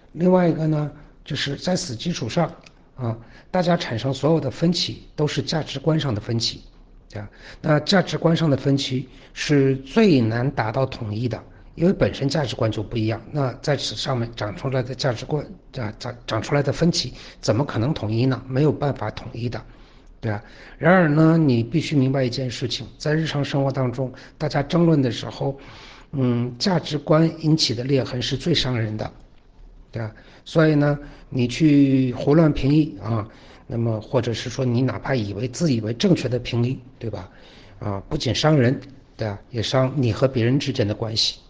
另外一个呢，就是在此基础上啊，大家产生所有的分歧都是价值观上的分歧，对吧？那价值观上的分歧是最难达到统一的，因为本身价值观就不一样，那在此上面长出来的价值观长出来的分歧，怎么可能统一呢？没有办法统一的。对啊，然而呢，你必须明白一件事情，在日常生活当中，大家争论的时候，价值观引起的裂痕是最伤人的，对吧？所以呢，你去胡乱评议啊，那么或者是说你哪怕自以为正确的评议，对吧？不仅伤人，对吧？也伤你和别人之间的关系。